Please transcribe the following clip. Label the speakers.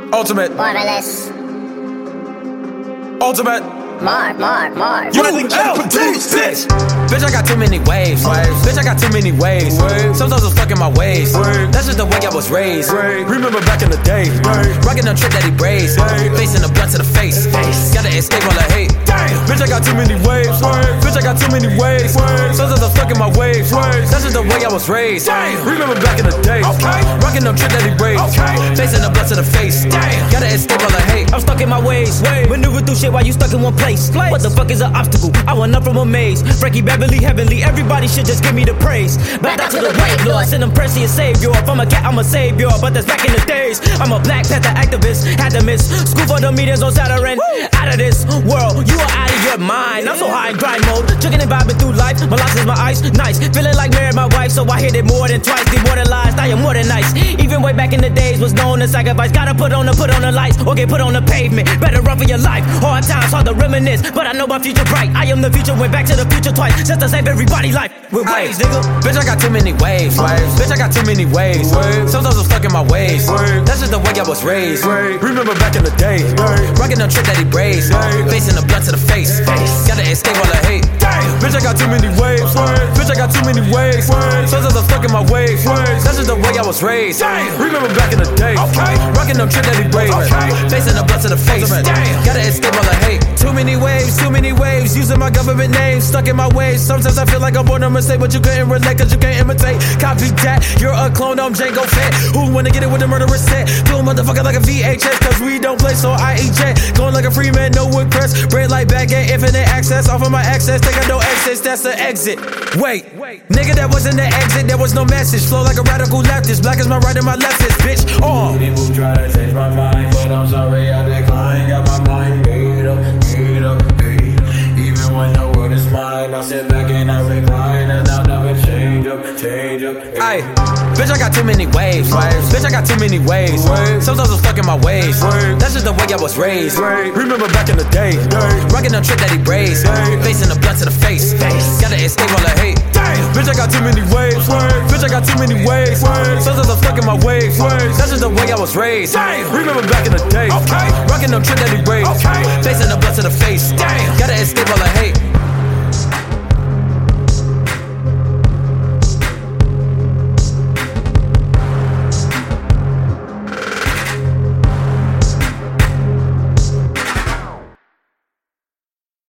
Speaker 1: Ultimate.
Speaker 2: Marvelous.
Speaker 1: Ultimate.
Speaker 2: Mark.
Speaker 1: You bitch. Bitch, I got too many waves. Bitch, I got too many ways. Sometimes I'm stuck in my ways. That's just the way I was raised. Remember back in the day, rocking them trick that he braids, facing the blunt to the face. Gotta escape all the hate. Bitch, I got too many waves. Bitch, I got too many ways. Sometimes I'm stuck in my waves. That's just the way I was raised. Remember back in the day, rocking them trick that he braids, facing the blunt to the face. Gotta escape all the hate.
Speaker 3: I'm stuck in my ways. Maneuver through shit while you stuck in one place. What the fuck is an obstacle? I went up from a maze. Frankie Beverly, heavenly. Everybody should just give me the praise. Back down to the white Lord. Send them Percy and savior. If I'm a cat, I'm a savior. But that's back in the days. I'm a Black Panther activist. Had to miss school for the meetings on Saturn. Out of this world, you are out of your mind. I'm so high in grind mode. Chugging and vibing through life. My life is my ice. Nice. Feeling like married my wife. So I hit it more than twice. Demoralized. I am more than nice. Even way back in the days was known as sacrifice. Gotta put on the lights. Or get put on the pavement. Better run for your life. Hard times, hard to reminisce. But I know my future bright. I am the future. Went back to the future twice. Just to save everybody life with waves, nigga.
Speaker 1: Bitch, I got too many waves. Bitch, I got too many ways. Sometimes I'm stuck in my ways. That's just the way I was raised. Remember back in the day, rocking the trick that he braids, facing the blunt to the face. Gotta escape all the hate. Bitch, I got too many waves. Bitch, I got too many ways. Sometimes I'm stuck in my ways. That's just the way I was raised. Remember back in the day, rocking the trick that he braids, facing the blunt to the face. Gotta escape all the hate. Too many waves, using my government name, stuck in my ways. Sometimes I feel like I'm born a mistake, but you couldn't relate, cause you can't imitate. Copycat, you're a clone, I'm Django Fett. Who wanna get it with the murderous set? Do a motherfucker like a VHS, cause we don't play, so I eat jet. Going like a free man, no wood press. Bread like baguette, infinite access. Off of my access, take out no exits, that's the exit. Wait, nigga, that wasn't the exit, there was no message. Flow like a radical leftist, black is my right and my left is, bitch.
Speaker 4: People try to change my mind, but I'm sorry, I decline. Got my mind made up. Even when the world is mine, I sit back and I recline, and I'll never change up.
Speaker 1: Ay, bitch, I got too many waves. Bitch, I got too many ways. Sometimes I'm stuck in my ways. That's just the way I was raised. Remember back in the day, rocking the trick that he braids, facing the blunt to the face. Gotta escape all the hate. Bitch, I got too many waves. Bitch, I got too many ways. Sometimes I'm stuck in my ways. That's just the way I was raised. Remember back in the day, rocking the trick that he braids, facing the blunt to the face. Gotta escape all the hate.